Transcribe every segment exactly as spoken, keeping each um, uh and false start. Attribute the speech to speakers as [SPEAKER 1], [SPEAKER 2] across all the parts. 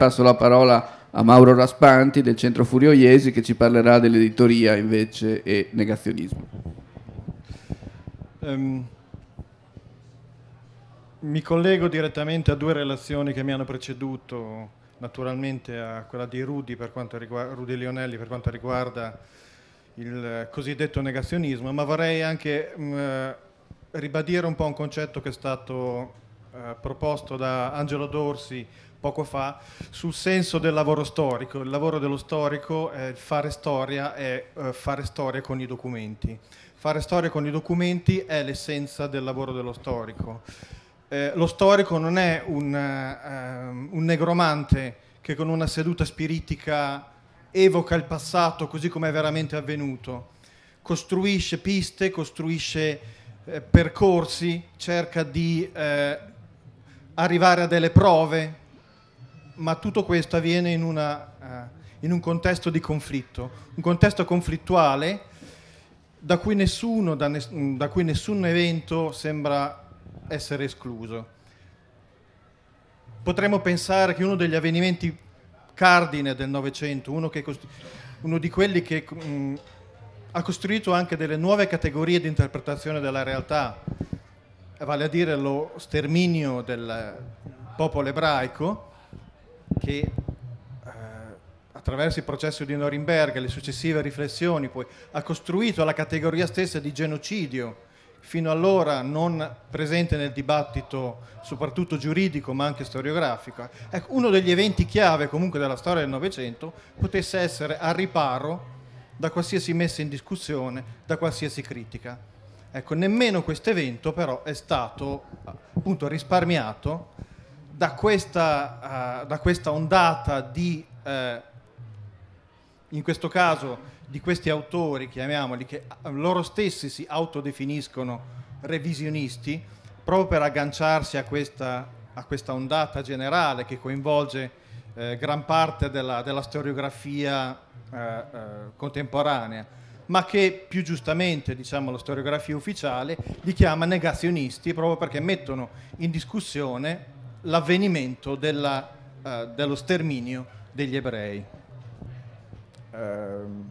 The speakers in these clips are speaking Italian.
[SPEAKER 1] passo la parola a Mauro Raspanti del Centro Furio Iesi, che ci parlerà dell'editoria invece e negazionismo.
[SPEAKER 2] Um, mi collego direttamente a due relazioni che mi hanno preceduto, naturalmente a quella di Rudy, per quanto riguarda, Rudy Lionelli per quanto riguarda il cosiddetto negazionismo, ma vorrei anche um, ribadire un po' un concetto che è stato uh, proposto da Angelo Dorsi poco fa sul senso del lavoro storico. Il lavoro dello storico è fare storia, è uh, fare storia con i documenti. Fare storia con i documenti è l'essenza del lavoro dello storico. Eh, lo storico non è un, uh, un negromante che con una seduta spiritica evoca il passato così come è veramente avvenuto. Costruisce piste, costruisce eh, percorsi, cerca di eh, arrivare a delle prove, ma tutto questo avviene in, una, uh, in un contesto di conflitto, un contesto conflittuale da cui nessuno, da, ness- da cui nessun evento sembra essere escluso. Potremmo pensare che uno degli avvenimenti cardine del Novecento, uno, che cost- uno di quelli che mh, ha costruito anche delle nuove categorie di interpretazione della realtà, vale a dire lo sterminio del popolo ebraico, che eh, attraverso il processo di Norimberga e le successive riflessioni poi ha costruito la categoria stessa di genocidio, fino allora non presente nel dibattito soprattutto giuridico ma anche storiografico. Ecco, uno degli eventi chiave comunque della storia del Novecento potesse essere al riparo da qualsiasi messa in discussione, da qualsiasi critica. Ecco, nemmeno questo evento però è stato appunto risparmiato da questa, uh, da questa ondata di, uh, in questo caso, di questi autori, chiamiamoli, che loro stessi si autodefiniscono revisionisti, proprio per agganciarsi a questa, a questa ondata generale che coinvolge eh, gran parte della, della storiografia eh, eh, contemporanea, ma che più giustamente, diciamo, la storiografia ufficiale li chiama negazionisti, proprio perché mettono in discussione l'avvenimento della, uh, dello sterminio degli ebrei. Uh,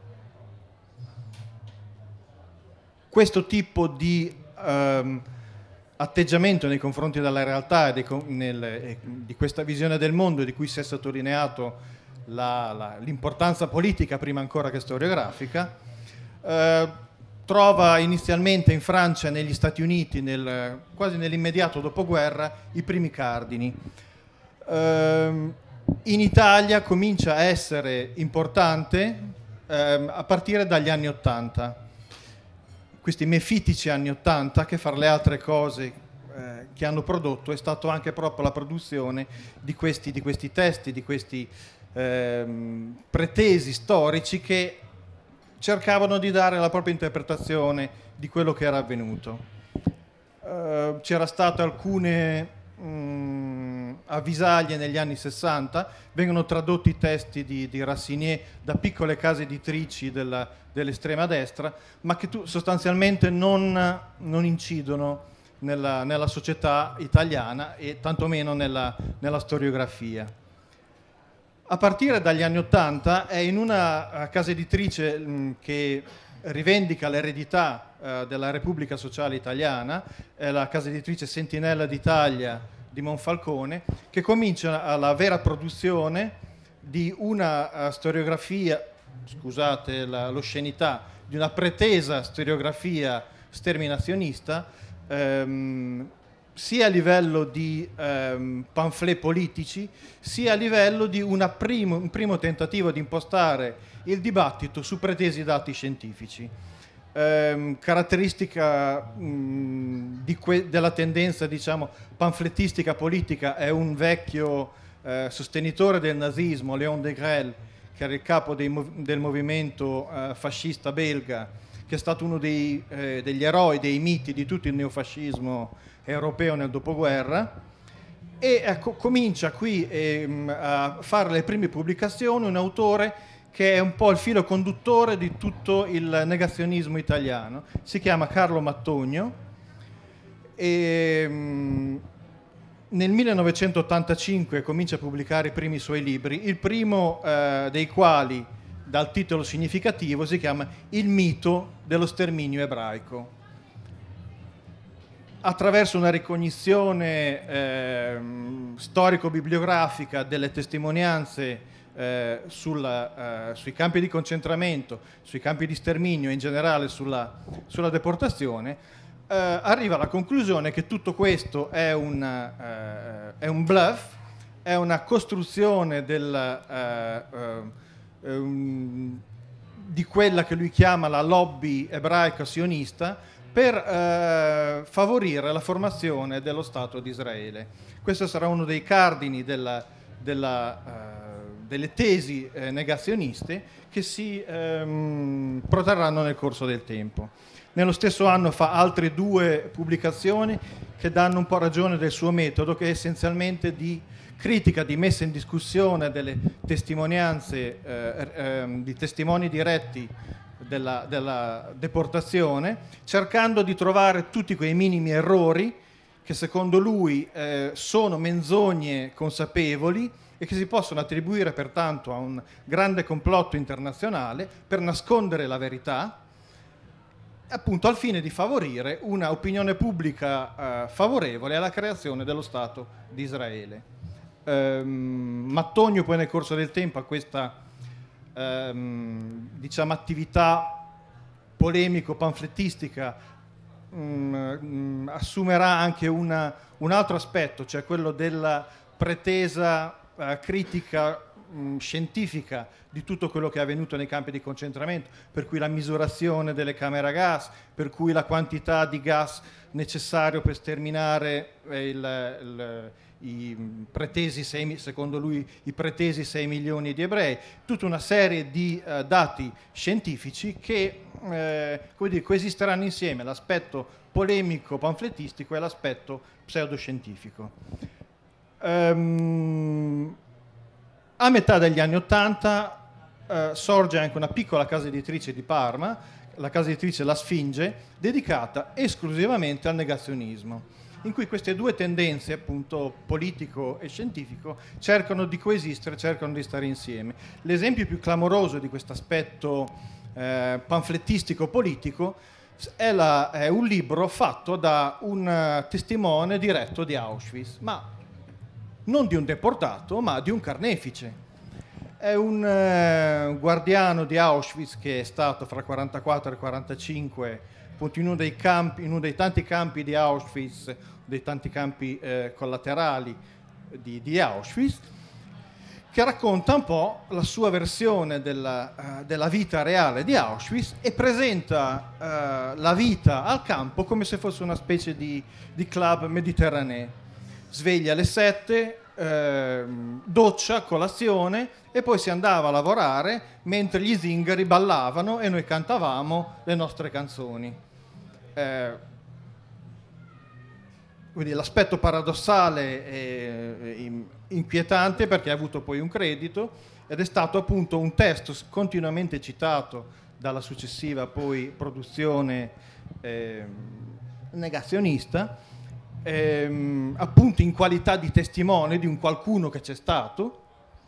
[SPEAKER 2] questo tipo di um, atteggiamento nei confronti della realtà e dei, nel, e di questa visione del mondo di cui si è sottolineato la, la, l'importanza politica prima ancora che storiografica, uh, trova inizialmente in Francia e negli Stati Uniti, nel, quasi nell'immediato dopoguerra, i primi cardini. Uh, in Italia comincia a essere importante uh, a partire dagli anni Ottanta. Questi mefitici anni Ottanta, che fra le altre cose eh, che hanno prodotto è stato anche proprio la produzione di questi, di questi testi, di questi eh, pretesi storici che cercavano di dare la propria interpretazione di quello che era avvenuto. Uh, c'era state alcune mh, avvisaglie negli anni sessanta, vengono tradotti i testi di, di Rassinier da piccole case editrici della, dell'estrema destra, ma che tu, sostanzialmente non, non incidono nella, nella società italiana e tantomeno nella, nella storiografia. A partire dagli anni Ottanta è in una casa editrice mh, che rivendica l'eredità uh, della Repubblica Sociale Italiana, è la casa editrice Sentinella d'Italia di Monfalcone, che comincia la vera produzione di una uh, storiografia, scusate la, l'oscenità, di una pretesa storiografia sterminazionista, ehm, sia a livello di ehm, pamphlet politici, sia a livello di una primo, un primo tentativo di impostare il dibattito su pretesi dati scientifici. Ehm, caratteristica mh, di que- della tendenza, diciamo, pamflettistica politica è un vecchio eh, sostenitore del nazismo, Léon Degrelle, che era il capo dei mov- del movimento eh, fascista belga, che è stato uno dei, eh, degli eroi, dei miti di tutto il neofascismo europeo nel dopoguerra, e ecco, comincia qui ehm, a fare le prime pubblicazioni un autore che è un po' il filo conduttore di tutto il negazionismo italiano. Si chiama Carlo Mattogno e, nel millenovecentottantacinque comincia a pubblicare i primi suoi libri, il primo eh, dei quali, dal titolo significativo, si chiama Il mito dello sterminio ebraico. Attraverso una ricognizione eh, storico-bibliografica delle testimonianze eh, sulla, eh, sui campi di concentramento, sui campi di sterminio e in generale sulla, sulla deportazione, eh, arriva alla conclusione che tutto questo è un, eh, è un bluff, è una costruzione del, eh, eh, um, di quella che lui chiama la lobby ebraica sionista, per eh, favorire la formazione dello Stato di Israele. Questo sarà uno dei cardini della, della, uh, delle tesi eh, negazioniste che si ehm, protrarranno nel corso del tempo. Nello stesso anno fa altre due pubblicazioni che danno un po' ragione del suo metodo, che è essenzialmente di critica, di messa in discussione delle testimonianze, eh, eh, di testimoni diretti Della, della deportazione, cercando di trovare tutti quei minimi errori che secondo lui eh, sono menzogne consapevoli e che si possono attribuire pertanto a un grande complotto internazionale per nascondere la verità, appunto al fine di favorire una opinione pubblica eh, favorevole alla creazione dello Stato di Israele. Ehm, Mattogno poi nel corso del tempo a questa Ehm, diciamo attività polemico-panflettistica mh, mh, assumerà anche una, un altro aspetto, cioè quello della pretesa eh, critica mh, scientifica di tutto quello che è avvenuto nei campi di concentramento, per cui la misurazione delle camere a gas, per cui la quantità di gas necessario per sterminare eh, il, il i pretesi sei, secondo lui i pretesi sei milioni di ebrei, tutta una serie di uh, dati scientifici che eh, come dire, coesisteranno insieme, l'aspetto polemico panflettistico e l'aspetto pseudoscientifico. Um, a metà degli anni Ottanta uh, sorge anche una piccola casa editrice di Parma, la casa editrice La Sfinge, dedicata esclusivamente al negazionismo, in cui queste due tendenze, appunto politico e scientifico, cercano di coesistere, cercano di stare insieme. L'esempio più clamoroso di questo aspetto eh, panflettistico-politico è, la, è un libro fatto da un uh, testimone diretto di Auschwitz, ma non di un deportato, ma di un carnefice. È un uh, guardiano di Auschwitz che è stato fra il quarantaquattro e il quarantacinque appunto in uno dei campi, in uno dei tanti campi di Auschwitz, dei tanti campi eh, collaterali di, di Auschwitz, che racconta un po' la sua versione della, uh, della vita reale di Auschwitz e presenta uh, la vita al campo come se fosse una specie di, di club mediterraneo. Sveglia alle sette, eh, doccia, colazione e poi si andava a lavorare mentre gli zingari ballavano e noi cantavamo le nostre canzoni. Eh, quindi l'aspetto paradossale è inquietante perché ha avuto poi un credito ed è stato appunto un testo continuamente citato dalla successiva poi produzione eh, negazionista, ehm, appunto in qualità di testimone di un qualcuno che c'è stato.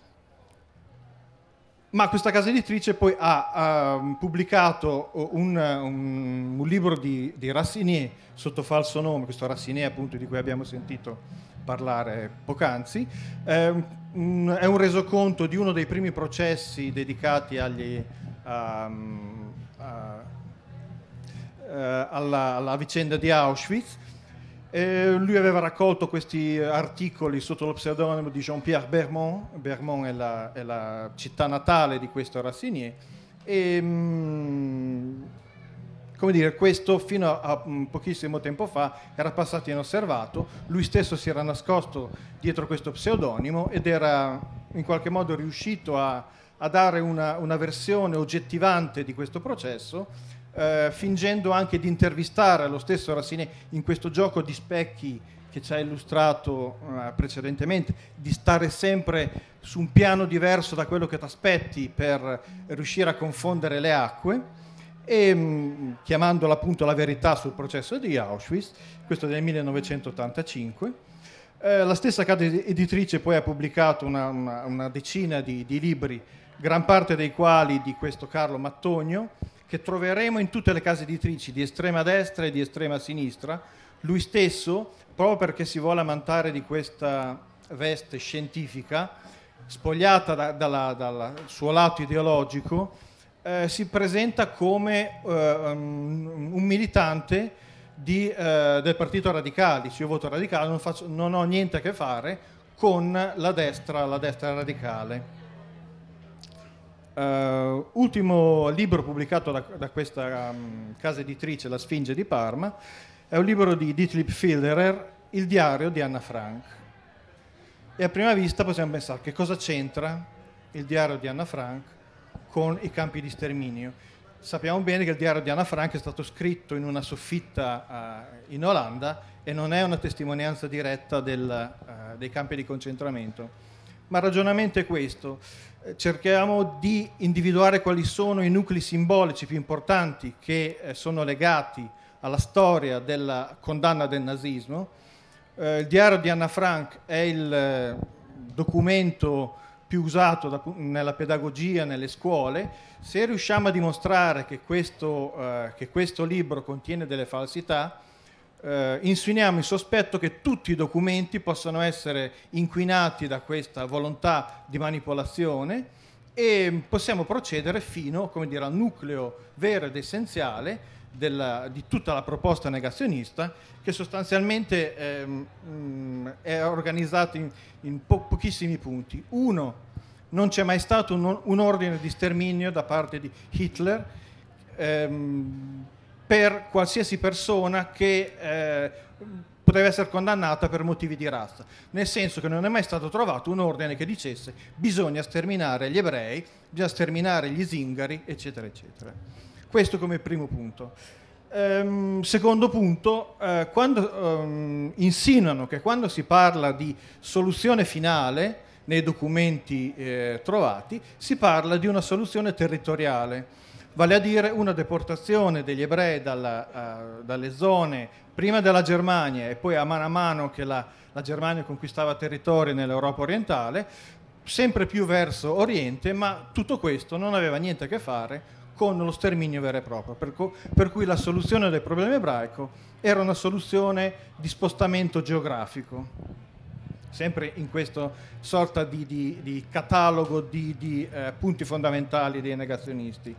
[SPEAKER 2] Ma questa casa editrice poi ha, ha pubblicato un, un, un libro di, di Rassinier sotto falso nome, questo Rassinier appunto di cui abbiamo sentito parlare poc'anzi. Eh, un, è un resoconto di uno dei primi processi dedicati agli, um, uh, uh, alla, alla vicenda di Auschwitz. Eh, lui aveva raccolto questi articoli sotto lo pseudonimo di Jean-Pierre Bermond. Bermond è la, è la città natale di questo Rassinier e mh, come dire, questo fino a, a pochissimo tempo fa era passato inosservato. Lui stesso si era nascosto dietro questo pseudonimo ed era in qualche modo riuscito a, a dare una, una versione oggettivante di questo processo, Uh, fingendo anche di intervistare lo stesso Rassinier in questo gioco di specchi che ci ha illustrato uh, precedentemente, di stare sempre su un piano diverso da quello che ti aspetti per riuscire a confondere le acque, e mh, chiamandola appunto La verità sul processo di Auschwitz, questo del millenovecentottantacinque. Eh, la stessa casa editrice poi ha pubblicato una, una, una decina di, di libri, gran parte dei quali di questo Carlo Mattogno, che troveremo in tutte le case editrici di estrema destra e di estrema sinistra. Lui stesso, proprio perché si vuole ammantare di questa veste scientifica, spogliata da, dalla, dal suo lato ideologico, eh, si presenta come eh, um, un militante di, eh, del Partito Radicale. Dice: io voto radicale, non, faccio, non ho niente a che fare con la destra, la destra radicale. Uh, ultimo libro pubblicato da, da questa um, casa editrice, La Sfinge di Parma, è un libro di Dietrich Filderer, Il diario di Anna Frank. E a prima vista possiamo pensare: che cosa c'entra il diario di Anna Frank con i campi di sterminio? Sappiamo bene che il diario di Anna Frank è stato scritto in una soffitta uh, in Olanda e non è una testimonianza diretta del, uh, dei campi di concentramento. Ma il ragionamento è questo: cerchiamo di individuare quali sono i nuclei simbolici più importanti che eh, sono legati alla storia della condanna del nazismo. Eh, il diario di Anna Frank è il eh, documento più usato da, nella pedagogia, nelle scuole. Se riusciamo a dimostrare che questo, eh, che questo libro contiene delle falsità, Uh, insuiniamo il sospetto che tutti i documenti possano essere inquinati da questa volontà di manipolazione e possiamo procedere fino, come dire, al nucleo vero ed essenziale della, di tutta la proposta negazionista, che sostanzialmente ehm, è organizzata in, in po- pochissimi punti. Uno, non c'è mai stato un, un ordine di sterminio da parte di Hitler ehm, per qualsiasi persona che eh, poteva essere condannata per motivi di razza, nel senso che non è mai stato trovato un ordine che dicesse: bisogna sterminare gli ebrei, bisogna sterminare gli zingari, eccetera, eccetera. Questo come primo punto. Ehm, secondo punto, eh, quando ehm, insinuano che quando si parla di soluzione finale nei documenti eh, trovati, si parla di una soluzione territoriale, vale a dire una deportazione degli ebrei dalla, uh, dalle zone prima della Germania e poi a mano a mano che la, la Germania conquistava territori nell'Europa orientale, sempre più verso Oriente, ma tutto questo non aveva niente a che fare con lo sterminio vero e proprio, per, co- per cui la soluzione del problema ebraico era una soluzione di spostamento geografico, sempre in questa sorta di, di, di catalogo di, di eh, punti fondamentali dei negazionisti.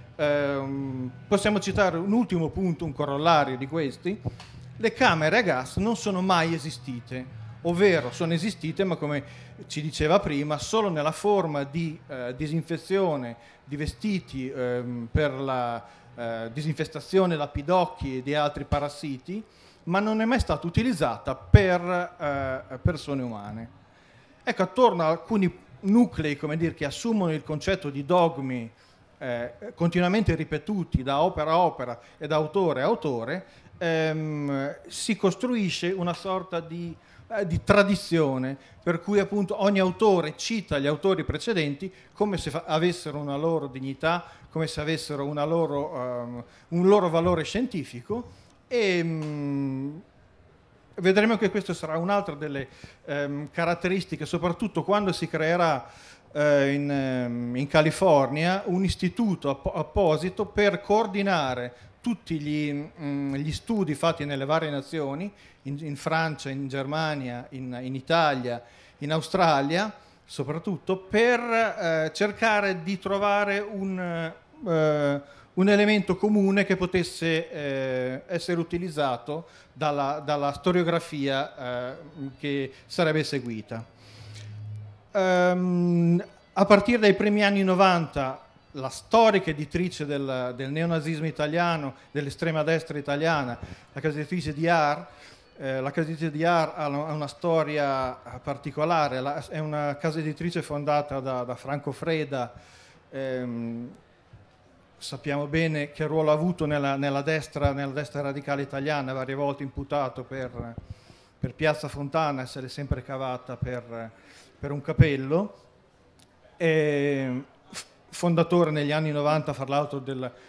[SPEAKER 2] Um, possiamo citare un ultimo punto, un corollario di questi: le camere a gas non sono mai esistite, ovvero sono esistite, ma come ci diceva prima, solo nella forma di eh, disinfezione di vestiti ehm, per la eh, disinfestazione da pidocchi e di altri parassiti, ma non è mai stata utilizzata per eh, persone umane. Ecco, attorno a alcuni nuclei, come dire, che assumono il concetto di dogmi Eh, continuamente ripetuti da opera a opera e da autore a autore, ehm, si costruisce una sorta di, eh, di tradizione per cui appunto ogni autore cita gli autori precedenti come se fa- avessero una loro dignità, come se avessero una loro, um, un loro valore scientifico e um, vedremo che questo sarà un'altra delle um, caratteristiche, soprattutto quando si creerà In, in California un istituto app- apposito per coordinare tutti gli, mh, gli studi fatti nelle varie nazioni, in, in Francia, in Germania, in, in Italia, in Australia, soprattutto per eh, cercare di trovare un, eh, un elemento comune che potesse eh, essere utilizzato dalla, dalla storiografia eh, che sarebbe seguita. Um, a partire dai primi anni novanta la storica editrice del, del neonazismo italiano, dell'estrema destra italiana, la casa editrice di Ar, eh, la casa editrice di Ar ha una, una storia particolare, la, è una casa editrice fondata da, da Franco Freda, ehm, sappiamo bene che ruolo ha avuto nella, nella, destra, nella destra radicale italiana, varie volte imputato per, per Piazza Fontana, essere sempre cavata per per un capello, e fondatore negli anni novanta, fra l'altro, del,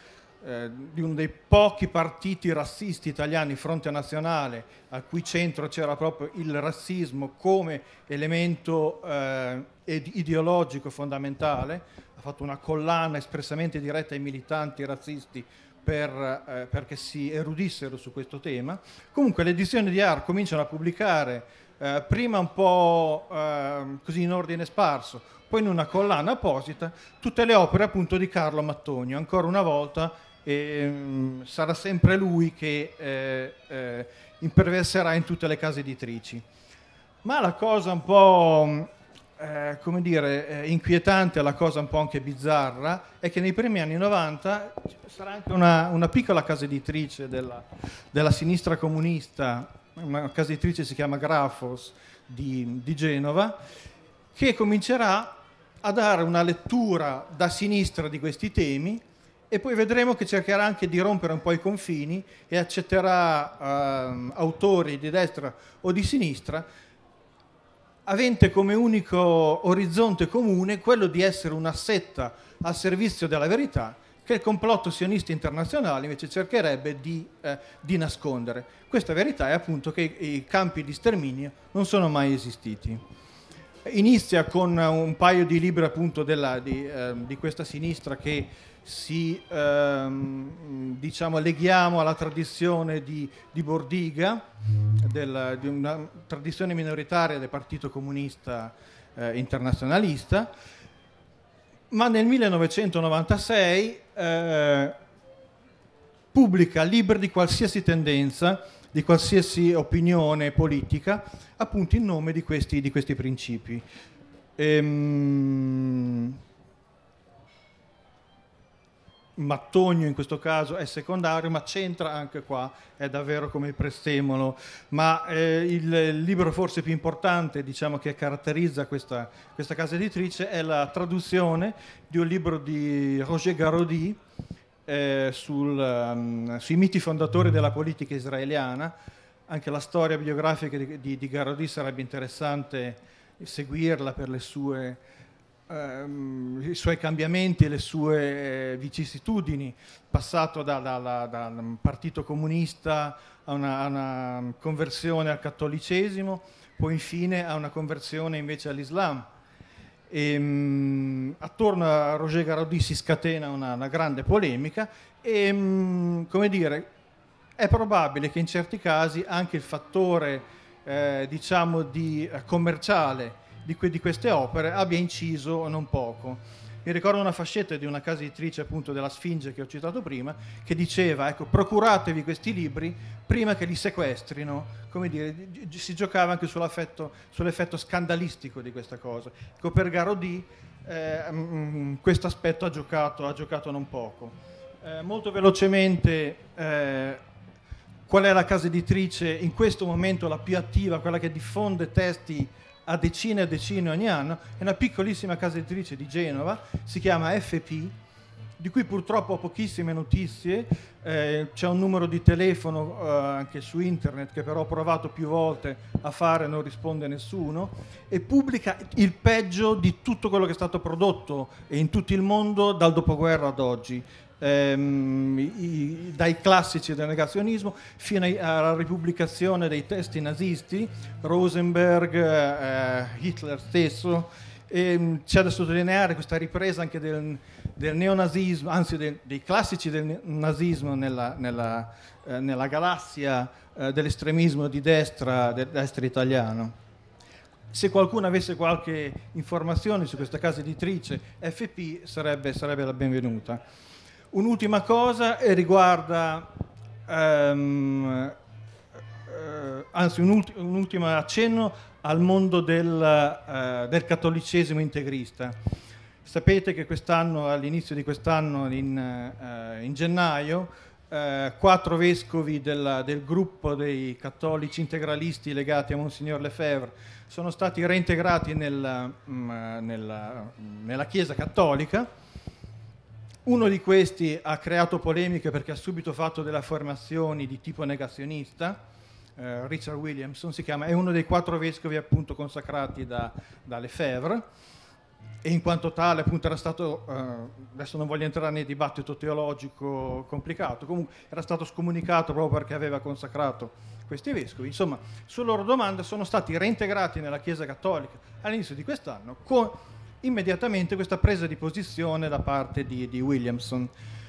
[SPEAKER 2] eh, di uno dei pochi partiti razzisti italiani, Fronte Nazionale, al cui centro c'era proprio il razzismo come elemento eh, ideologico fondamentale. Ha fatto una collana espressamente diretta ai militanti razzisti per, eh, perché si erudissero su questo tema. Comunque le edizioni di A R cominciano a pubblicare eh, prima un po' eh, così in ordine sparso, poi in una collana apposita, tutte le opere appunto di Carlo Mattonio. Ancora una volta ehm, sarà sempre lui che eh, eh, imperverserà in tutte le case editrici. Ma la cosa un po' eh, come dire, eh, inquietante, la cosa un po' anche bizzarra, è che nei primi anni novanta sarà anche una, una piccola casa editrice della, della sinistra comunista, una casa editrice si chiama Grafos di, di Genova, che comincerà a dare una lettura da sinistra di questi temi, e poi vedremo che cercherà anche di rompere un po' i confini e accetterà eh, autori di destra o di sinistra, avente come unico orizzonte comune quello di essere una setta al servizio della verità, che il complotto sionista internazionale invece cercherebbe di, eh, di nascondere. Questa verità è appunto che i campi di sterminio non sono mai esistiti. Inizia con un paio di libri appunto della, di, eh, di questa sinistra che si ehm, diciamo leghiamo alla tradizione di, di Bordiga, del, di una tradizione minoritaria del Partito Comunista eh, Internazionalista, ma nel millenovecentonovantasei eh, pubblica libri di qualsiasi tendenza, di qualsiasi opinione politica, appunto in nome di questi, di questi principi. Ehm, Mattonio in questo caso è secondario, ma c'entra anche qua, è davvero come il prezzemolo. Ma eh, il, il libro forse più importante, diciamo, che caratterizza questa, questa casa editrice è la traduzione di un libro di Roger Garaudy eh, sul, um, sui miti fondatori della politica israeliana. Anche la storia biografica di, di, di Garaudy sarebbe interessante seguirla per le sue Um, i suoi cambiamenti e le sue eh, vicissitudini, passato da, da, da, dal partito comunista a una, a una conversione al cattolicesimo, poi infine a una conversione invece all'Islam. E, um, attorno a Roger Garaudy si scatena una, una grande polemica e, um, come dire, è probabile che in certi casi anche il fattore eh, diciamo di eh, commerciale Di, que- di queste opere abbia inciso non poco. Mi ricordo una fascetta di una casa editrice appunto della Sfinge che ho citato prima, che diceva, ecco, procuratevi questi libri prima che li sequestrino. Come dire, si giocava anche sull'effetto, sull'effetto scandalistico di questa cosa. Ecco, per Garaudy eh, mh, questo aspetto ha giocato, ha giocato non poco. Eh, molto velocemente, eh, qual è la casa editrice in questo momento la più attiva, quella che diffonde testi a decine e decine ogni anno? È una piccolissima casa editrice di Genova, si chiama F P, di cui purtroppo ho pochissime notizie. Eh, c'è un numero di telefono eh, anche su internet che però ho provato più volte a fare, non risponde nessuno, e pubblica il peggio di tutto quello che è stato prodotto in tutto il mondo dal dopoguerra ad oggi. Ehm, i, dai classici del negazionismo fino ai, alla ripubblicazione dei testi nazisti, Rosenberg, eh, Hitler stesso. E c'è da sottolineare questa ripresa anche del, del neonazismo, anzi del, dei classici del nazismo nella, nella, eh, nella galassia eh, dell'estremismo di destra, del destra italiano. Se qualcuno avesse qualche informazione su questa casa editrice F P sarebbe, sarebbe la benvenuta. Un'ultima cosa riguarda, um, uh, anzi un, ulti- un ultimo accenno al mondo del, uh, del cattolicesimo integrista. Sapete che quest'anno, all'inizio di quest'anno, in, uh, in gennaio, uh, quattro vescovi del, del gruppo dei cattolici integralisti legati a Monsignor Lefebvre sono stati reintegrati nel, um, nella, nella Chiesa cattolica. Uno di questi ha creato polemiche perché ha subito fatto delle affermazioni di tipo negazionista, eh, Richard Williamson si chiama, è uno dei quattro vescovi appunto consacrati da, da Lefebvre, e in quanto tale appunto era stato, eh, adesso non voglio entrare nel dibattito teologico complicato, comunque era stato scomunicato proprio perché aveva consacrato questi vescovi. Insomma, sulla loro domanda sono stati reintegrati nella Chiesa Cattolica all'inizio di quest'anno con immediatamente questa presa di posizione da parte di, di Williamson.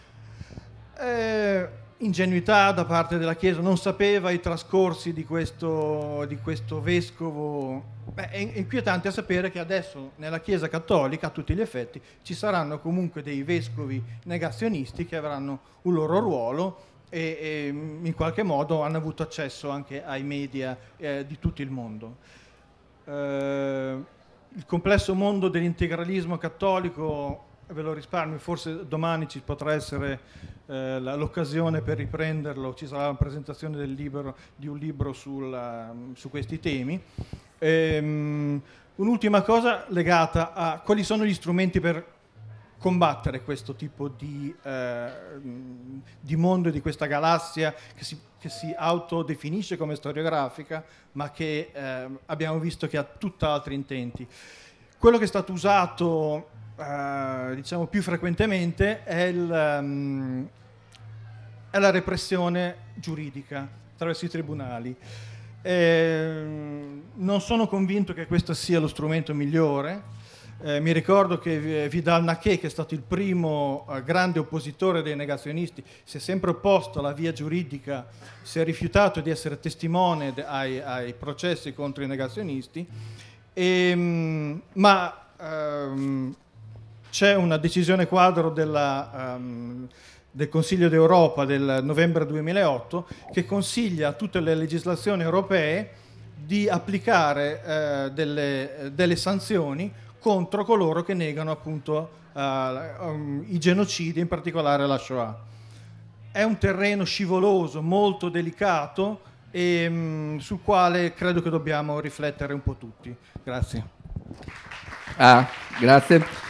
[SPEAKER 2] Eh, ingenuità da parte della Chiesa, non sapeva i trascorsi di questo, di questo vescovo. Beh, è inquietante a sapere che adesso nella Chiesa Cattolica, a tutti gli effetti, ci saranno comunque dei vescovi negazionisti che avranno un loro ruolo e, e in qualche modo hanno avuto accesso anche ai media eh, di tutto il mondo. Eh, il complesso mondo dell'integralismo cattolico ve lo risparmio, forse domani ci potrà essere eh, l'occasione per riprenderlo, ci sarà la presentazione del libro, di un libro sul, su questi temi. Ehm, un'ultima cosa legata a quali sono gli strumenti per combattere questo tipo di, eh, di mondo, di questa galassia che si, che si autodefinisce come storiografica, ma che eh, abbiamo visto che ha tutt'altri intenti. Quello che è stato usato Uh, diciamo più frequentemente è, il, um, è la repressione giuridica attraverso i tribunali. Eh, non sono convinto che questo sia lo strumento migliore. Eh, mi ricordo che Vidal-Naquet, che è stato il primo uh, grande oppositore dei negazionisti, si è sempre opposto alla via giuridica, si è rifiutato di essere testimone de- ai, ai processi contro i negazionisti, e, um, ma um, c'è una decisione quadro della, um, del Consiglio d'Europa del novembre duemilaotto che consiglia a tutte le legislazioni europee di applicare uh, delle, delle sanzioni contro coloro che negano appunto uh, um, i genocidi, in particolare la Shoah. È un terreno scivoloso, molto delicato e um, sul quale credo che dobbiamo riflettere un po' tutti. Grazie.
[SPEAKER 1] Ah, grazie.